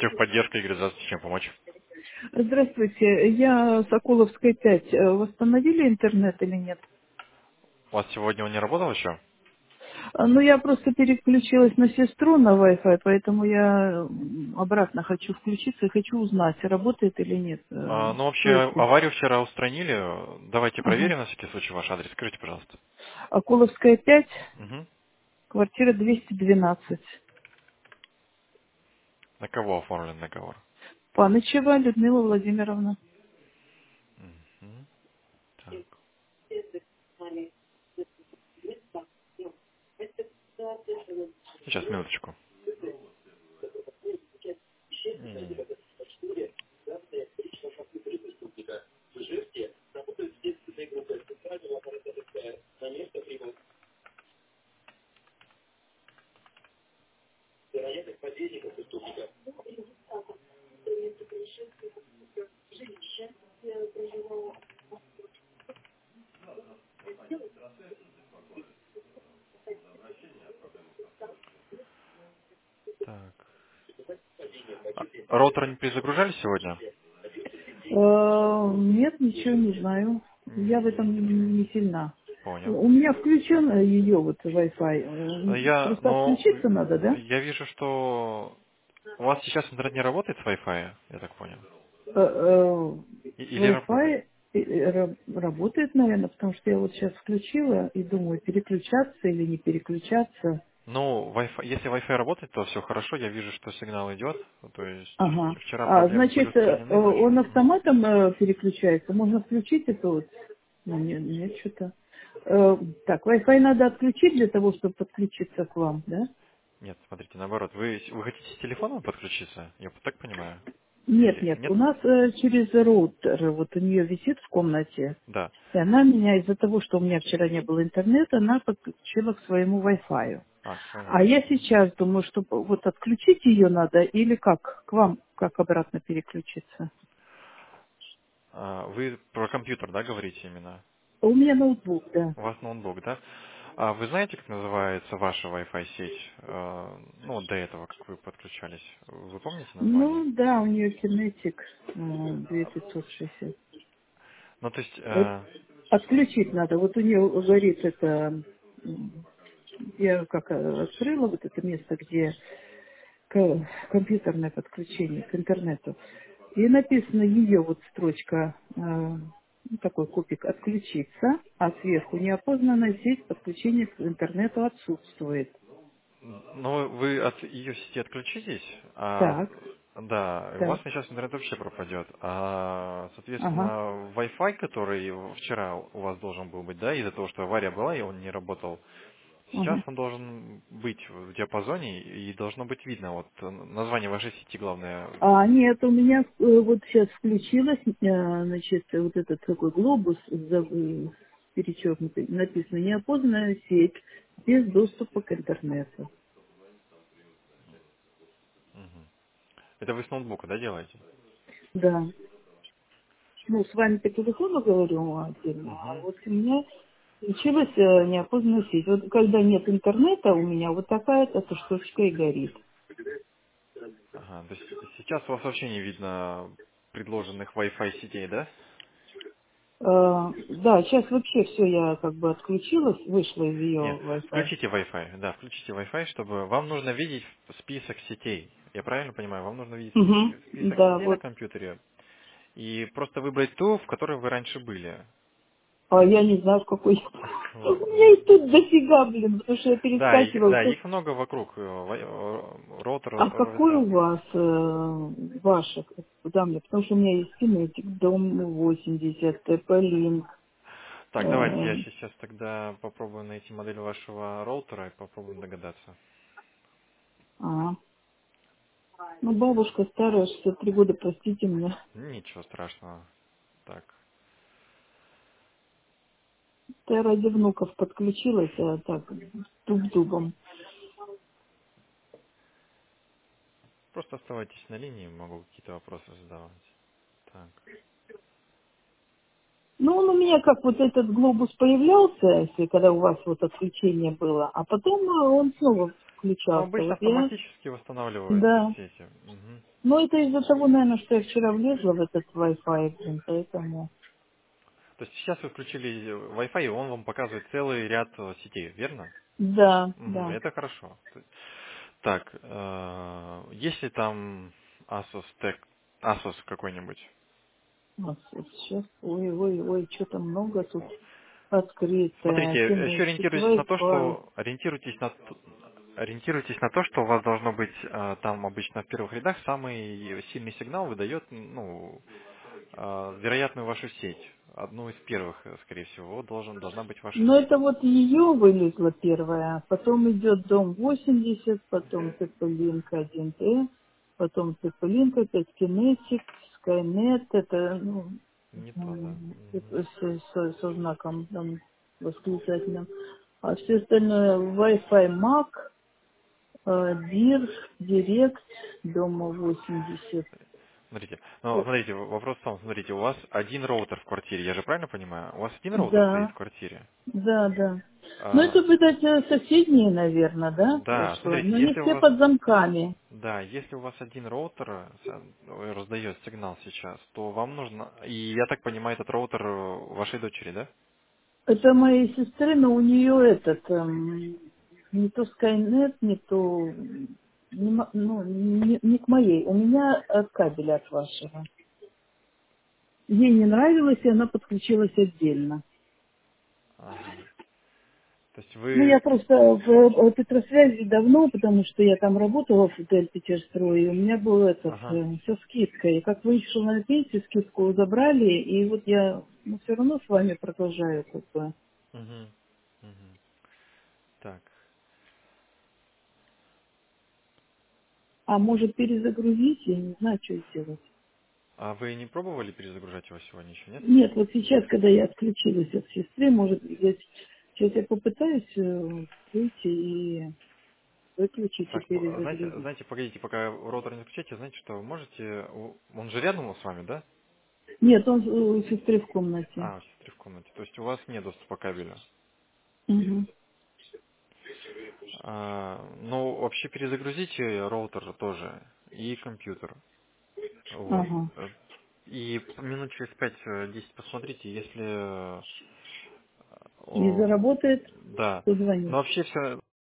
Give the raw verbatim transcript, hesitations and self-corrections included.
Техподдержка, Игорь, здравствуйте, чем помочь? Здравствуйте, я Соколовская пять. Э, Восстановили интернет или нет? У вас сегодня он не работал еще? А, Ну, я просто переключилась на сестру на Wi-Fi, поэтому я м, обратно хочу включиться и хочу узнать, работает или нет. э, А, ну, вообще, То есть, аварию вчера устранили. Давайте ага. проверим на всякий случай ваш адрес. Скажите, пожалуйста. Околовская пять, Угу. квартира двести двенадцать. На кого оформлен договор? Панычева Людмила Владимировна. Мгм. Так. Сейчас, минуточку. Не-не-не. Так. А, роутер не перезагружали сегодня? Э, Нет, ничего не знаю. Я в этом Не, не сильна. понял. У меня включен ее вот Wi-Fi. А Э, Я, Просто ну, отключиться надо, да? я вижу, что у вас сейчас интернет не работает с Wi-Fi, я так понял. Э, э, И- Или работает? Wi-Fi э, э, ра- работает, наверное, потому что я вот сейчас включила и думаю, переключаться или не переключаться. Ну, Wi-Fi, если Wi-Fi работает, то все хорошо. Я вижу, что сигнал идет. То есть Ага. вчера А, проблемы были значит, э, э, устранены наши. он Мгм. автоматом э, переключается. Можно включить это вот? Ну, нет, нет, что-то. Э, Так, Wi-Fi надо отключить для того, чтобы подключиться к вам, да? Нет, смотрите, наоборот. Вы, с- вы хотите с телефона подключиться? Я так понимаю? Нет, Или нет, нет? у нас э, через роутер, вот у нее висит в комнате, Да. и она меня из-за того, что у меня вчера не было интернета, она подключила к своему Wi-Fi. А, к своему А я Wi-Fi. Мгм. сейчас думаю, что вот отключить ее надо или как? К вам как обратно переключиться? А, вы про компьютер, да, говорите именно? У меня ноутбук, да. У вас ноутбук, да? А вы знаете, как называется ваша Wi-Fi сеть? Э, ну, вот до этого, как вы подключались. Вы помните название? Ну да, у нее кинетик две тысячи пятьсот шестьдесят. Ну, то есть, Это э, отключить надо. Вот у нее горит это, м, я как э, открыла вот это место, где к- компьютерное подключение к интернету. И написано ее вот строчка, э, ну, такой кубик, отключиться, а сверху неопознанная сеть подключения к интернету отсутствует. ну, вы от ее сети отключитесь, а Так, да, у вас так, сейчас интернет вообще пропадет. А, ага, соответственно, Wi-Fi, который вчера у вас должен был быть, да, из-за того, что авария была и он не работал, сейчас ага. он должен быть в диапазоне и должно быть видно. Вот э, название вашей сети главное. А нет, у меня э, вот сейчас включилось, э, значит, вот этот такой глобус за- э, перечеркнутый, написано неопознанная сеть без доступа к интернету. Мгм. Это вы с ноутбука, да, делаете? Да. Ну, с вами по телефону говорю отдельно, а Мгм. вот у меня случилась э, неопознанная сеть. Вот когда нет интернета у меня, вот такая-то эта штучка и горит. Ага, то есть сейчас у вас вообще не видно предложенных Wi-Fi сетей, да? Э, да, сейчас вообще все, я как бы отключилась, вышла из Нет, ее Wi-Fi. включите Wi-Fi, да, включите Wi-Fi, чтобы вам нужно видеть список сетей. Я правильно понимаю? Вам нужно видеть Угу. спи- список Да, сетей на вот. компьютере и просто выбрать ту, в которой вы раньше были. А я не знаю, в какой я. У Вот. меня их тут дофига, блин, потому что я Да, их, перескакивала. да, Тут. их много вокруг. э, вай- э, Роутер А какой у разрабатывает. вас э, ваша, куда мне? Потому что у меня есть кинетик, дом восемьдесят, Т-П-Линк. Так, давайте Э, я сейчас тогда попробую найти модель вашего роутера и попробуем догадаться. а. Ну, бабушка старая, шестьдесят три года, простите меня. Ничего страшного. Так, Я ради внуков подключилась, а так, дуб-дубом. просто оставайтесь на линии, могу какие-то вопросы задавать. Так. Ну, он у меня как вот этот глобус появлялся, если когда у вас вот отключение было, а потом э, он снова Ну, включался. обычно Вот я, автоматически восстанавливаются да, сети. Мгм. Ну, это из-за того, наверное, что я вчера влезла в этот Wi-Fi, блин, поэтому... То есть сейчас вы включили Wi-Fi, и он вам показывает целый ряд э, сетей, верно? Да, Мгм, да. это хорошо. То есть- Так, э, если там Asus Tech, Asus какой-нибудь, Вот сейчас, ой, ой, ой, что-то много тут открыто. смотрите, еще Кинетик, ориентируйтесь на то, Wi-Fi. что ориентируйтесь на т- ориентируйтесь на то, что у вас должно быть э, там обычно в первых рядах самый сильный сигнал выдает, ну, э, вероятную вашу сеть. Одну из первых, э, скорее всего, должен, должна быть ваша Но сеть. это вот ее вылезла первая, потом идет дом восемьдесят, потом Теплинк один т, потом Теплинк опять Кинетик, Skynet, это ну, Не то, да? м, Мгм. с- со, со знаком там восклицательным. А все остальное Wi-Fi Mac, э, бир, Директ, дома восемьдесят. Смотрите, ну, смотрите, в- вопрос в том, смотрите, у вас один роутер в квартире, я же правильно понимаю? У вас один роутер стоит Да, в квартире? да, да. Ну, это, А, видать, э, соседние, наверное, да, да, что? смотрите, Но они если у все вас, под замками. да, если у вас один роутер э, с- э, раздает сигнал сейчас, то вам нужно, и я так понимаю, этот роутер э, вашей дочери, да? Это моей сестры, но у нее этот, эм, не то Skynet, не то, не, мо- ну, не, не к моей. У меня от кабеля от вашего. Ей не нравилось, и она подключилась отдельно. Ага. То есть Ну, я вы, просто в, в Петросвязи давно, потому что я там работала в отель Петерстрой, и у меня был этот, ага, э, со скидкой. И как вышел на пенсию, скидку забрали, и вот я, ну, все равно с вами продолжаю, как бы. угу, угу. Так, А может перезагрузить, я не знаю, что сделать. а вы не пробовали перезагружать его сегодня еще, нет? Нет, вот сейчас, когда я отключилась от сестры, может, я, сейчас я попытаюсь э, выйти и выключить и Так, п- знаете, перезагрузить. знаете, погодите, пока роутер не включите, знаете, что вы можете, у- он же рядом с вами, да? Нет, он у сестры в комнате. А, у сестры в комнате. То есть у вас нет доступа к кабелю. Мгм. А, ну, вообще перезагрузите роутер тоже и компьютер. Вот. Ага. Э, И минут через пять-десять посмотрите, если... э, Не о, заработает, да. позвонит. Но вообще все